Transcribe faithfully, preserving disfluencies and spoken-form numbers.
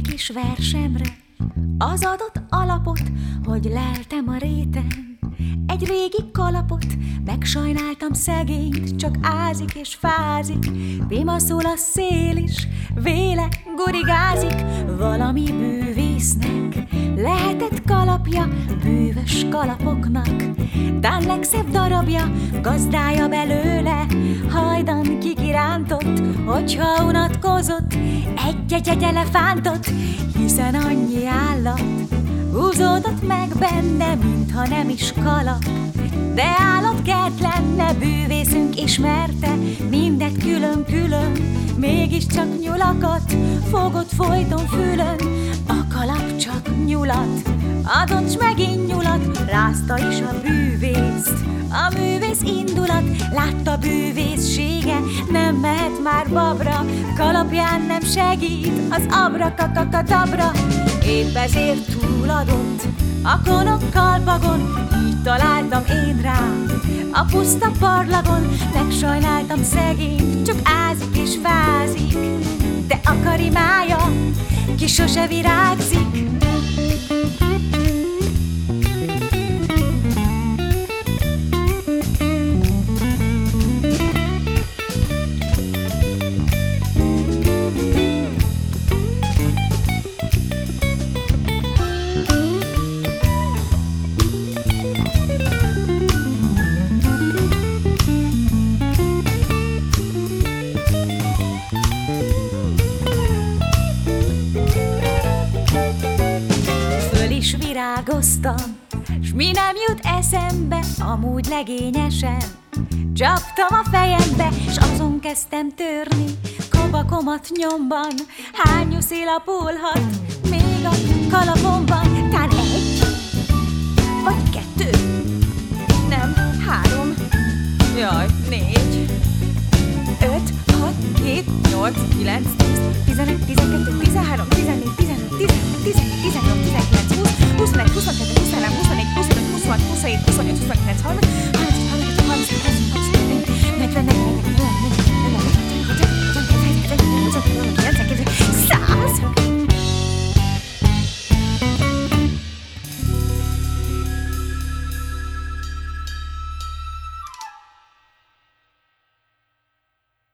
kis versemre az adott alapot, hogy leltem a réten egy régi kalapot. Megsajnáltam szegényt, csak ázik és fázik, pimaszul a szél is, véle gurigázik. Valami bűvésznek lehetett kalapja, bűvös kalapoknak tán legszebb darabja, gazdája belőle hajdan kikirántott, hogyha unatkozott egy-egy elefántot, hiszen annyi állat húzódott meg benne, mintha nem is kalap, de állatkert lenne. Bűvészünk ismerte mindet külön-külön, mégiscsak nyulakat fogott folyton fülön. A kalap csak nyulat adott, s megint nyulat, rázta is a bűvészt a művész indulat. Látta bűvészsége, nem mehet már babra, kalapján nem segít az abrakakakadabra. Épp ezért túladott a konok kalpagon, így találtam én rám a puszta parlagon. Megsajnáltam szegényt, csak ázik és fázik, de a karimája ki sose virágzik. Virágoztam, s mi nem jut eszembe, amúgy legényesen csaptam a fejembe, s azon kezdtem törni kabakomat nyomban. Hány nyuszi lapulhat még a kalapomban? Tán egy, vagy kettő, nem, három, jaj, négy, öt, hat, hét, nyolc, kilenc, tíz, tizenegy, tizenkettő, tizenhárom, tizennégy, tizenöt, tizenhat, tizenhat, tizenhat, tizenkilenc, húsz, huszonegy, huszonkettő, huszonhárom, huszonnégy, huszonöt, huszonhat, huszonhét, huszonnyolc,